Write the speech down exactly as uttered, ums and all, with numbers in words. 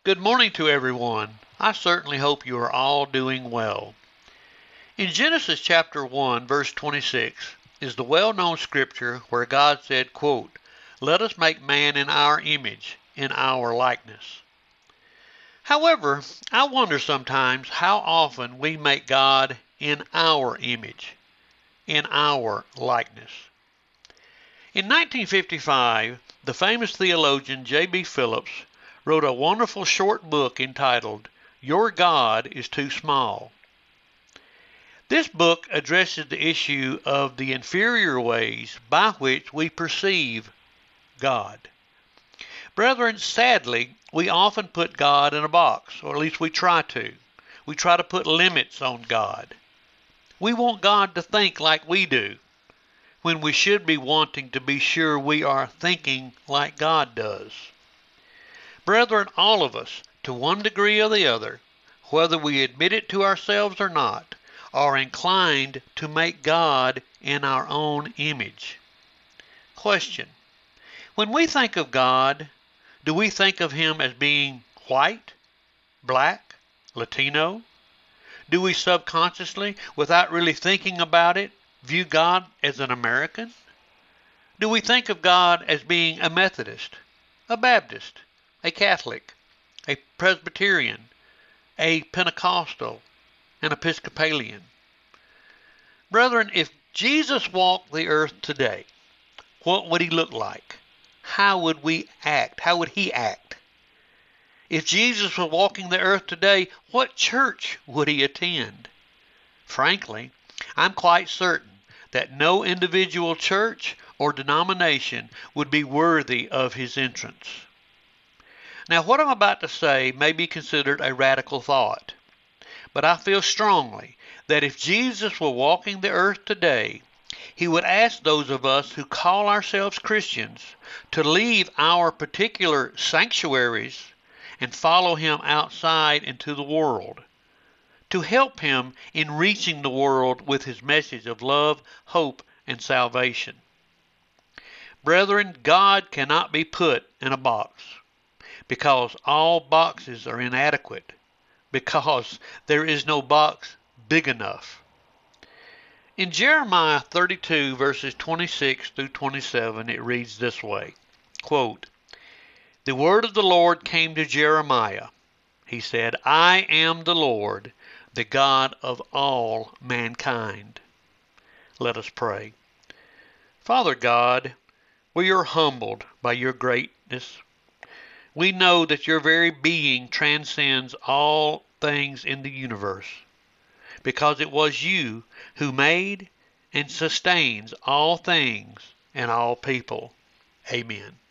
Good morning to everyone. I certainly hope you are all doing well. In Genesis chapter one, verse twenty-six, is the well-known scripture where God said, quote, "Let us make man in our image, in our likeness." However, I wonder sometimes how often we make God in our image, in our likeness. In nineteen fifty-five, the famous theologian J B Phillips wrote a wonderful short book entitled, "Your God is Too Small." This book addresses the issue of the inferior ways by which we perceive God. Brethren, sadly, we often put God in a box, or at least we try to. We try to put limits on God. We want God to think like we do, when we should be wanting to be sure we are thinking like God does. Brethren, all of us, to one degree or the other, whether we admit it to ourselves or not, are inclined to make God in our own image. Question: when we think of God, do we think of Him as being white, black, Latino? Do we subconsciously, without really thinking about it, view God as an American? Do we think of God as being a Methodist, a Baptist, a Catholic, a Presbyterian, a Pentecostal, an Episcopalian? Brethren, if Jesus walked the earth today, what would He look like? How would we act? How would He act? If Jesus was walking the earth today, what church would He attend? Frankly, I'm quite certain that no individual church or denomination would be worthy of His entrance. Now, what I'm about to say may be considered a radical thought, but I feel strongly that if Jesus were walking the earth today, He would ask those of us who call ourselves Christians to leave our particular sanctuaries and follow Him outside into the world, to help Him in reaching the world with His message of love, hope, and salvation. Brethren, God cannot be put in a box, because all boxes are inadequate, because there is no box big enough. In Jeremiah thirty-two, verses twenty-six through twenty-seven, it reads this way, quote, "The word of the Lord came to Jeremiah. He said, I am the Lord, the God of all mankind." Let us pray. Father God, we are humbled by your greatness. We know that your very being transcends all things in the universe, because it was you who made and sustains all things and all people. Amen.